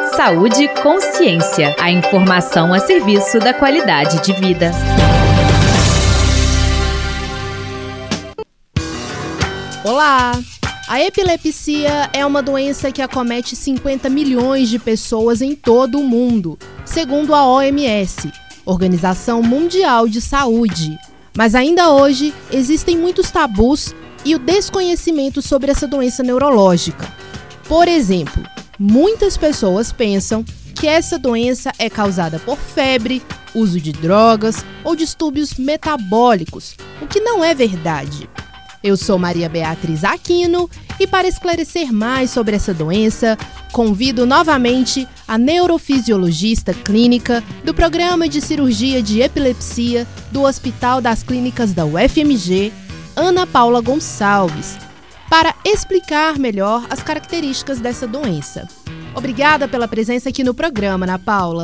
Saúde e consciência. A informação a serviço da qualidade de vida. Olá! A epilepsia é uma doença que acomete 50 milhões de pessoas em todo o mundo, segundo a OMS, Organização Mundial de Saúde. Mas ainda hoje existem muitos tabus e o desconhecimento sobre essa doença neurológica. Por exemplo, muitas pessoas pensam que essa doença é causada por febre, uso de drogas ou distúrbios metabólicos, o que não é verdade. Eu sou Maria Beatriz Aquino e para esclarecer mais sobre essa doença, convido novamente a neurofisiologista clínica do Programa de Cirurgia de Epilepsia do Hospital das Clínicas da UFMG, Ana Paula Gonçalves, para explicar melhor as características dessa doença. Obrigada pela presença aqui no programa, Ana Paula.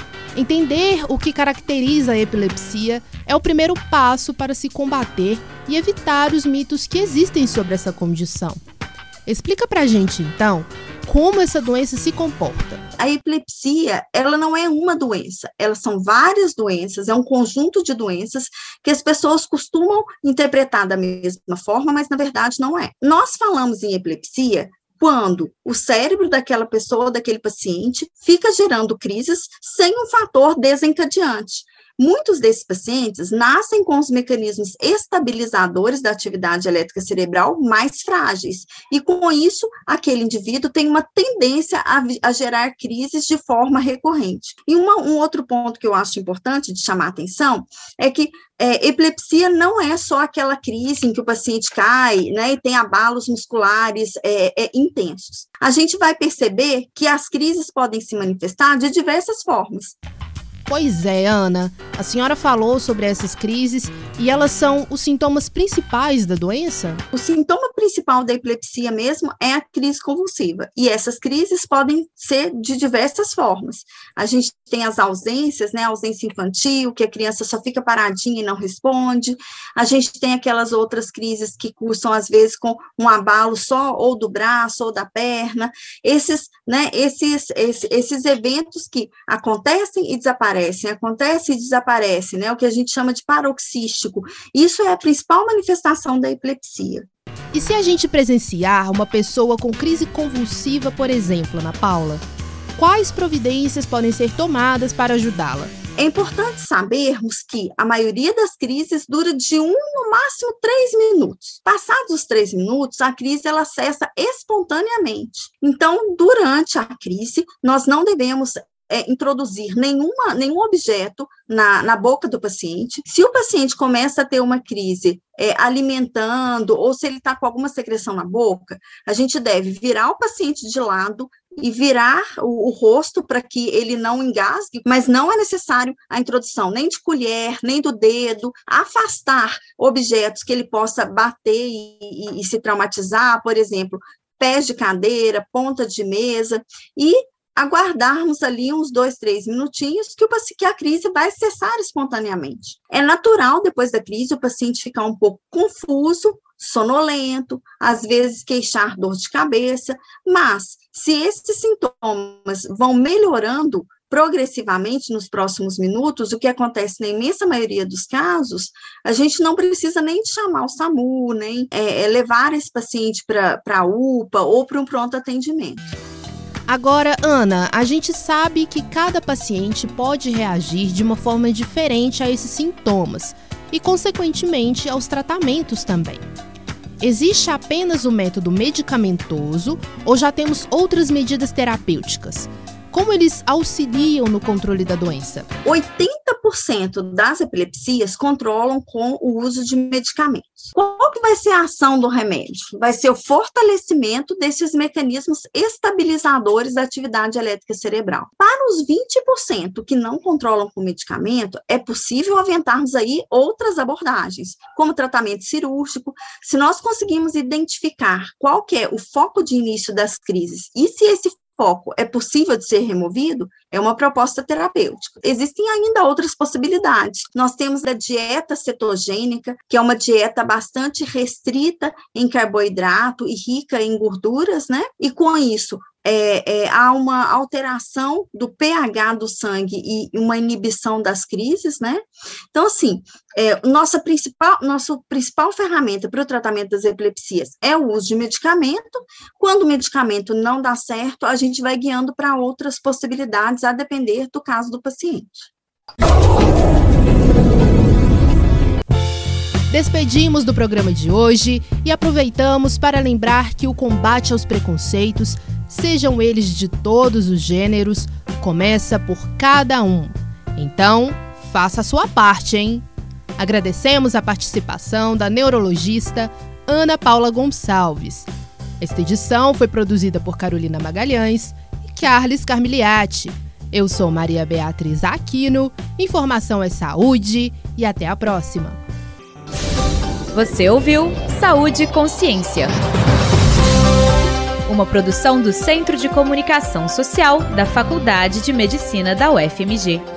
Entender o que caracteriza a epilepsia é o primeiro passo para se combater e evitar os mitos que existem sobre essa condição. Explica pra gente, então, como essa doença se comporta. A epilepsia, ela não é uma doença, elas são várias doenças, é um conjunto de doenças que as pessoas costumam interpretar da mesma forma, mas na verdade não é. Nós falamos em epilepsia quando o cérebro daquela pessoa, daquele paciente, fica gerando crises sem um fator desencadeante. Muitos desses pacientes nascem com os mecanismos estabilizadores da atividade elétrica cerebral mais frágeis, e com isso, aquele indivíduo tem uma tendência a gerar crises de forma recorrente. E um outro ponto que eu acho importante de chamar a atenção é que epilepsia não é só aquela crise em que o paciente cai, né, e tem abalos musculares intensos. A gente vai perceber que as crises podem se manifestar de diversas formas. Pois é, Ana, a senhora falou sobre essas crises e elas são os sintomas principais da doença? O sintoma principal da epilepsia mesmo é a crise convulsiva, e essas crises podem ser de diversas formas. A gente tem as ausências, né, a ausência infantil, que a criança só fica paradinha e não responde. A gente tem aquelas outras crises que cursam, às vezes, com um abalo só ou do braço ou da perna. Esses eventos que acontecem e desaparecem, né, o que a gente chama de paroxístico. Isso é a principal manifestação da epilepsia. E se a gente presenciar uma pessoa com crise convulsiva, por exemplo, Ana Paula, quais providências podem ser tomadas para ajudá-la? É importante sabermos que a maioria das crises dura de 1, no máximo 3 minutos. Passados os 3 minutos, a crise ela cessa espontaneamente. Então, durante a crise, nós não devemos introduzir nenhum objeto na boca do paciente. Se o paciente começa a ter uma crise alimentando, ou se ele está com alguma secreção na boca, a gente deve virar o paciente de lado e virar o rosto para que ele não engasgue, mas não é necessário a introdução nem de colher, nem do dedo, afastar objetos que ele possa bater e se traumatizar, por exemplo, pés de cadeira, ponta de mesa, e aguardarmos ali uns 2, 3 minutinhos que a crise vai cessar espontaneamente. É natural, depois da crise, o paciente ficar um pouco confuso, sonolento, às vezes queixar dor de cabeça, mas se esses sintomas vão melhorando progressivamente nos próximos minutos, o que acontece na imensa maioria dos casos, a gente não precisa nem de chamar o SAMU, nem levar esse paciente para a UPA ou para um pronto atendimento. Agora, Ana, a gente sabe que cada paciente pode reagir de uma forma diferente a esses sintomas e, consequentemente, aos tratamentos também. Existe apenas o método medicamentoso ou já temos outras medidas terapêuticas? Como eles auxiliam no controle da doença? 80% das epilepsias controlam com o uso de medicamentos. Qual que vai ser a ação do remédio? Vai ser o fortalecimento desses mecanismos estabilizadores da atividade elétrica cerebral. Para os 20% que não controlam com medicamento, é possível aventarmos aí outras abordagens, como tratamento cirúrgico. Se nós conseguimos identificar qual que é o foco de início das crises e se esse foco é possível de ser removido, é uma proposta terapêutica. Existem ainda outras possibilidades. Nós temos a dieta cetogênica, que é uma dieta bastante restrita em carboidrato e rica em gorduras, né? E com isso, há uma alteração do pH do sangue e uma inibição das crises, né? Então, assim, nossa principal ferramenta para o tratamento das epilepsias é o uso de medicamento. Quando o medicamento não dá certo, a gente vai guiando para outras possibilidades, a depender do caso do paciente. Despedimos do programa de hoje e aproveitamos para lembrar que o combate aos preconceitos, sejam eles de todos os gêneros, começa por cada um. Então, faça a sua parte, hein? Agradecemos a participação da neurologista Ana Paula Gonçalves. Esta edição foi produzida por Carolina Magalhães e Carles Carmiliati. Eu sou Maria Beatriz Aquino, informação é saúde e até a próxima. Você ouviu Saúde e Consciência. Uma produção do Centro de Comunicação Social da Faculdade de Medicina da UFMG.